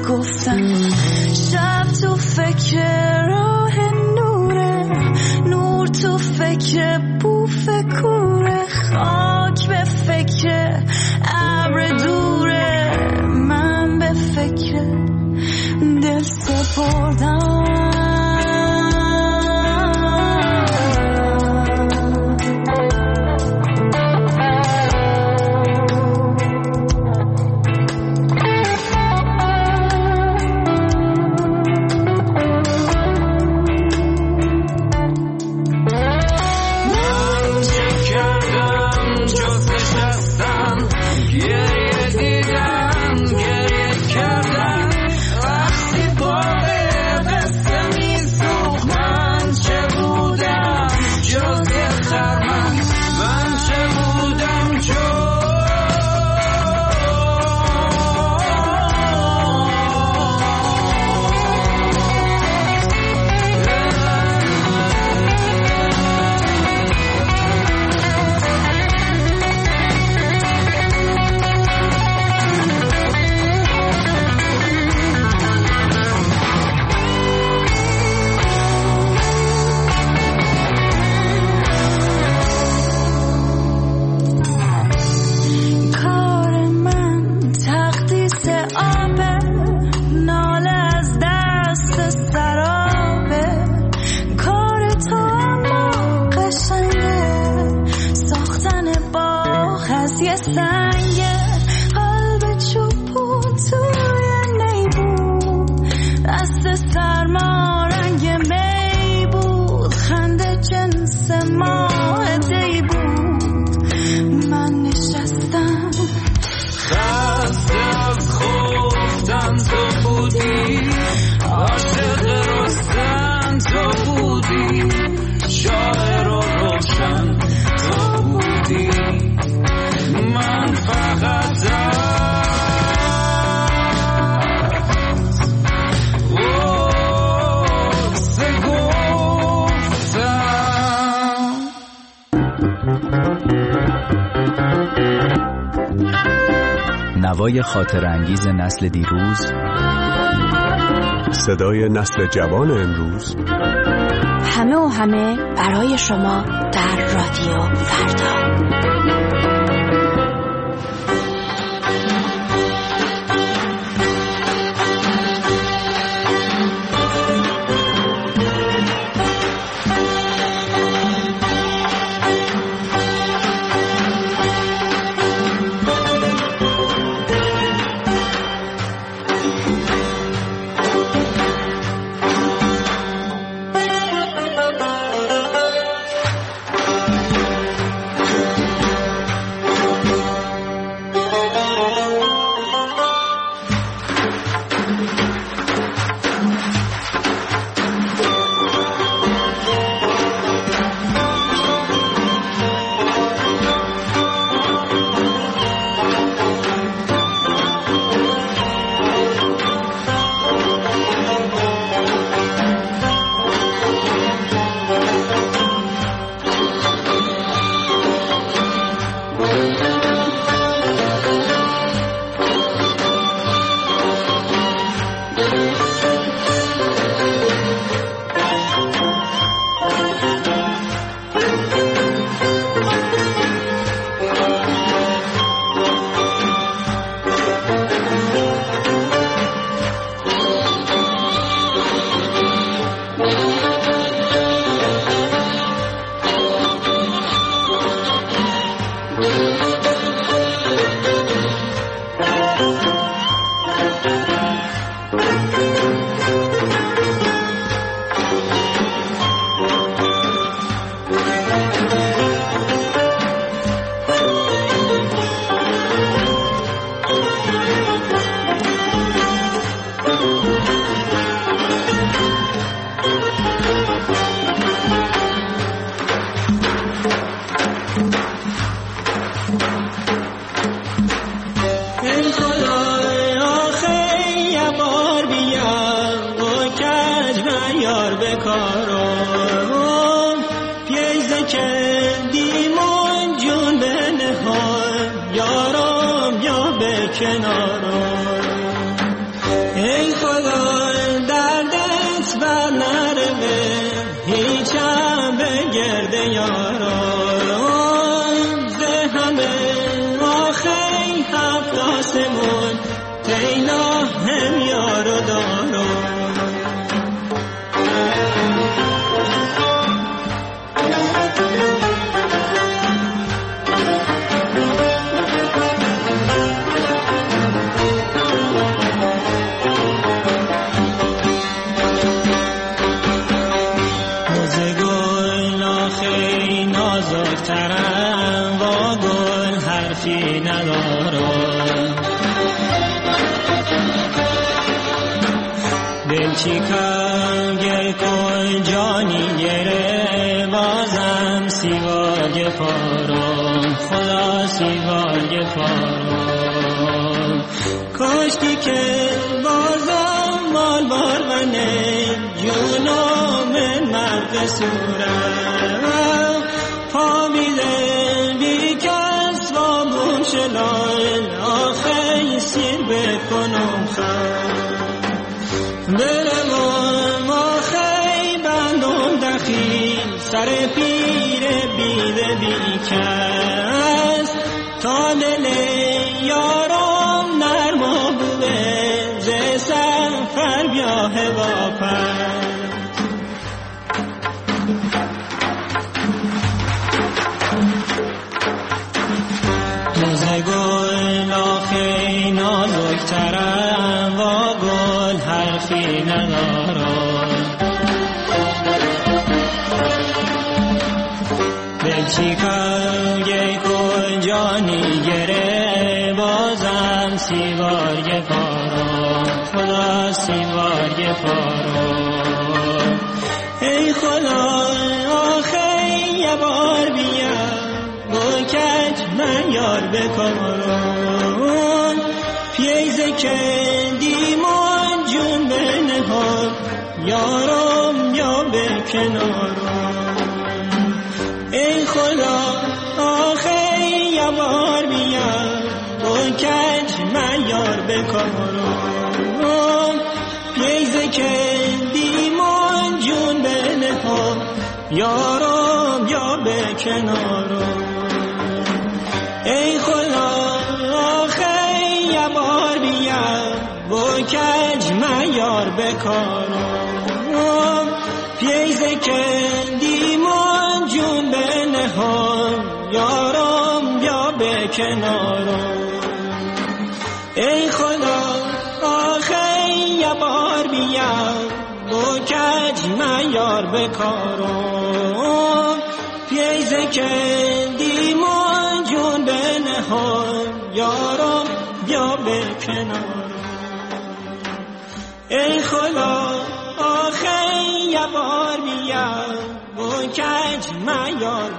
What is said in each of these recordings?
گفتم شب تو فکر راه نوره، نور تو فکر بوف کوره، خاک به فکر ابر دوره، من به فکر دل سپردم. نوای خاطر انگیز نسل دیروز، صدای نسل جوان امروز، همه و همه برای شما در رادیو فردا. کنارم ای آسمون تینا هم یار و دارو دلچیکم گر کن جانی گره بازم سیوای پارم خدا سیوای پارم کاشتی که بازم مال بار بنه جونم مرد سورم پامیده بی کس و بوشلال آخه سیر بکنم خواهم برم آخی بندم دخیل سر پیر بیده بیکس تا دل یارم نرما بوده ز سفر بیاه واپس دوزه گل آخی نازکترم و گل حرفی ندارم دلچیکم گی کن جانی گره بازم سیوای پارم خدا سیوای پارم ای خدا آخی یه بار بیا با کج من یار بکارم پیزه که دیمان جون بینه ها یارم یا به کنارم ای خدا آخه یه بار بیا با کج من یار بکارم پیزه که دیمان جون بینه ها یارم یا به کنارم ای خدا آخه یه بار بیا با کج من یار بکارم پیزه که دیمان جون بینه ها یارم بیا به کنارم ای خدا آخه یه بار بیا با کج من یار بکارم پیزه که دیمان جون بینه ها یارم بیا به کنارم ای خدا آخه یه بار بیا با کج من یار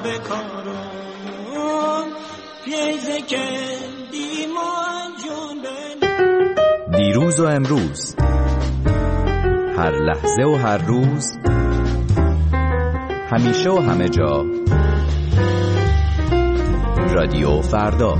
بکارم پیزه که دیمان جون بینه دیروز و امروز هر لحظه و هر روز همیشه و همه جا رادیو فردا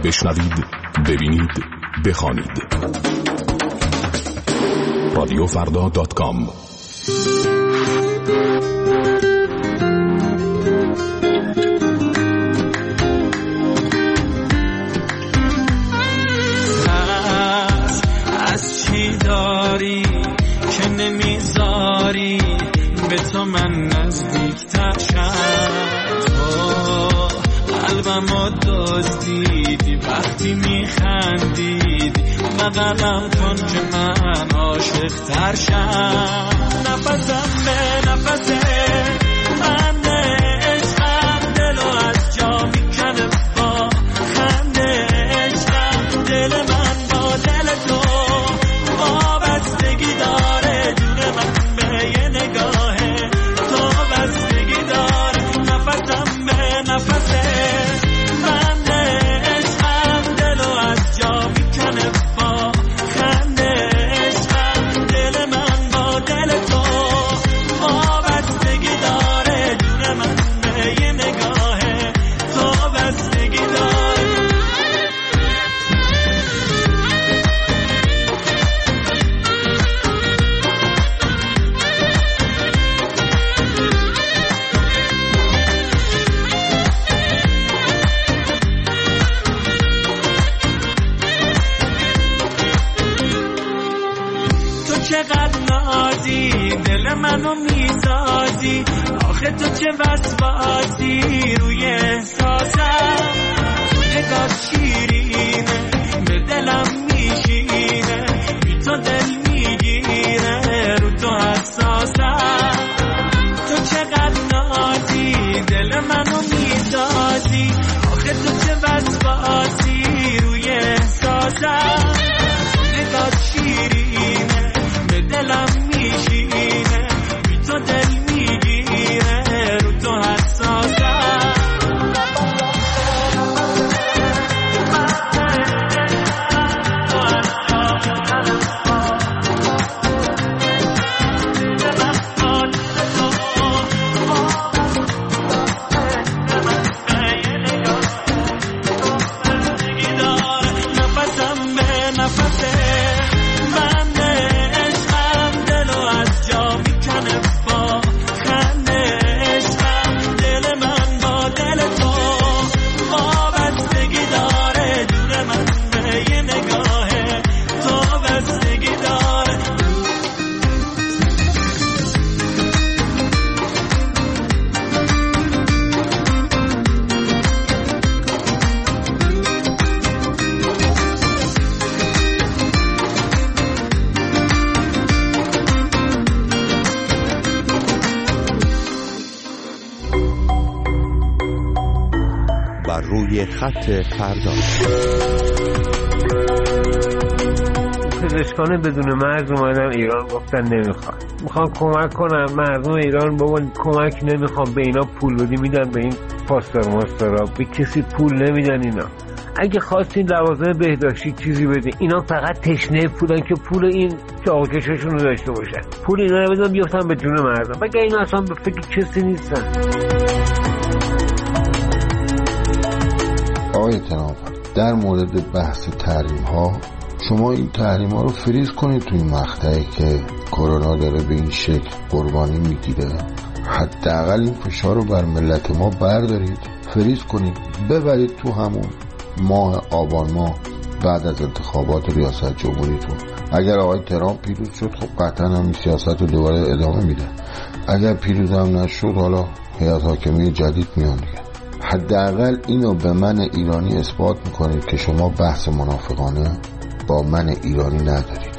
بشنوید، ببینید، بخوانید. رادیوفردا.com. از چی داری که نمیذاری به تو من نزدیکتر شم؟ تو قلبمو دزدیدی وقتی میخندیدی، بغلم کن که من عاشق‌تر شم. نفسم به نفسه خنده عشقم، دلو از جا میکنه با خنده عشقم. دل من با دل تو وابستگی داره، جون من به یه نگاهه تو بستگی داره. نفسم به نفسه خنده عشقم، دلو از جا میکنه با خنده عشقم. دل من با دل تو وابستگی داره، جون من به یه نگاهه تو بستگی داره. تو چقدر نازی دل منو میسازی، آخه تو چه وسواسی روی احساسم. نگاه شیرینه به دلم میشینه، بی تو دل میگیره رو تو حساسم. تو چقدر نازی دل منو میسازی، آخه تو چه وسواسی روی احساسم. نگاه شیرینه به دلم میشینه، بی تو دل میگیره رو تو حساسم. نفسم به نفسه بنده عشقم، دلو از جا میکنه با خنده عشقم. دل من با دل تو وابستگی داره، جون من به یه نگاهه تو بستگی داره. بر روی خط فردا. پزشکان بدون مرز اومدن ایران، گفتن میخوان کمک کنن مردم ایران. بابا کمک نمیخوام، به اینا پول بدی میدن به این پاسدار مسترا، به کسی پول نمیدن اینا. اگه خواستین لوازم بهداشتی چیزی بده، اینا فقط تشنه پولن که پول این چاقوکششون رو داشته باشن. پول اینا رو بدن بیفتن به جون مردم، بگه اینا اصلا به فکر کسی نیستن. آقای ترامپ، در مورد بحث تحریم ها، شما این تحریم ها رو فریز کنید توی این مقطعی که کرونا داره به این شکل قربانی میگیره. حداقل این فشار رو بر ملت ما بردارید، فریز کنید، ببرید تو همون ماه آبان ماه بعد از انتخابات ریاست جمهوریتون. اگر آقای ترامپ پیروز شد، خب قطعا هم این سیاست رو دوباره ادامه میده. اگر پیروز هم نشد، حالا هیئت حاکمه جدید میان دیگه. حداقل اینو به من ایرانی اثبات میکنید که شما بحث منافقانه با من ایرانی ندارید.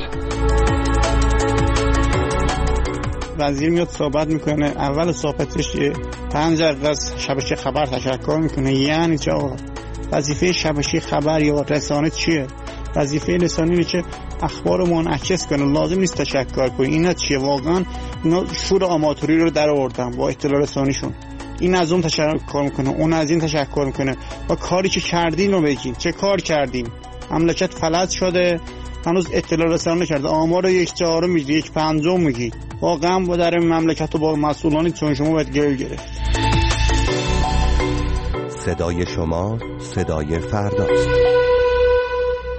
وزیر میاد صحبت میکنه، اول صحبتش 5 دقیقه از شبکه خبر تشکر میکنه. یعنی چه آقا؟ وظیفه شبکه خبر یا رسانه چیه؟ وظیفه رسانه اینه که اخبار رو منعکس کنه، لازم نیست تشکر کنه. اینا چیه واقعا؟ اینا شور آماتوری رو در آوردن با اطلاع رسانیشون. این از اون تشکر میکنه، اون از این تشکر میکنه. و کاری که کردین رو بگین، چه کار کردیم؟ مملکت فلج شده، هنوز اطلاع رسانی نکرده. آمار 1/4 میگی، 1/5 میگی. واقعا با در مملکت و با مسئولانی چون شما باید گل گرفت. صدای شما صدای فرداست.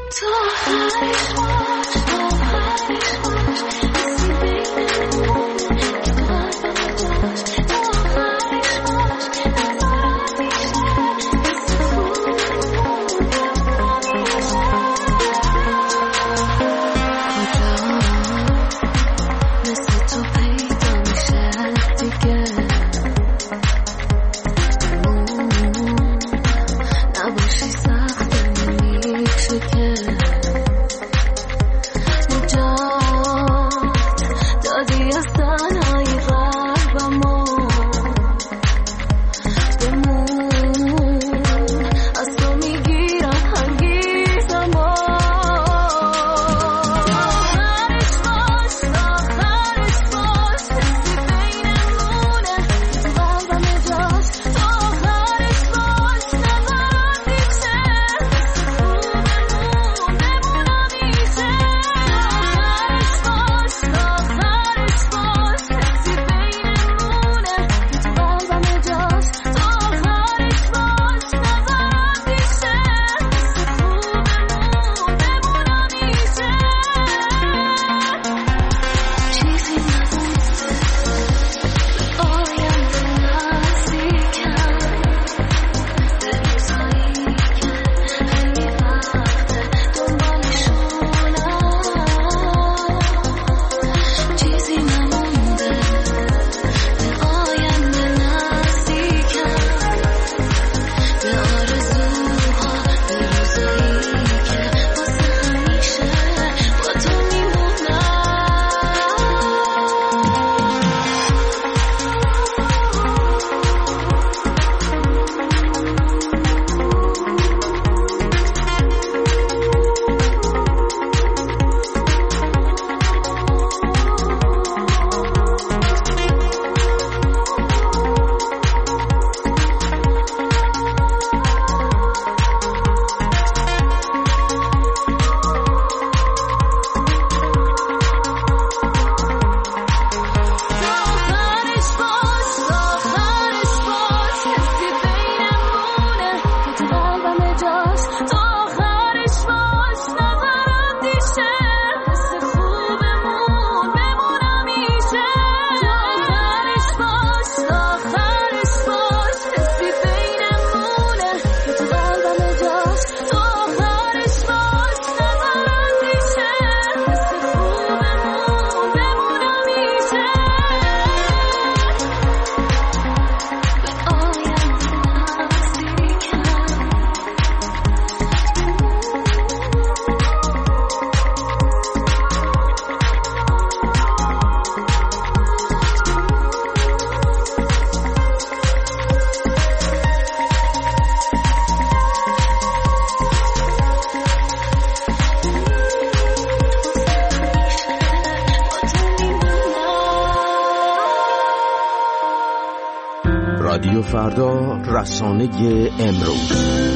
رادیو فردا، رسانه امروز.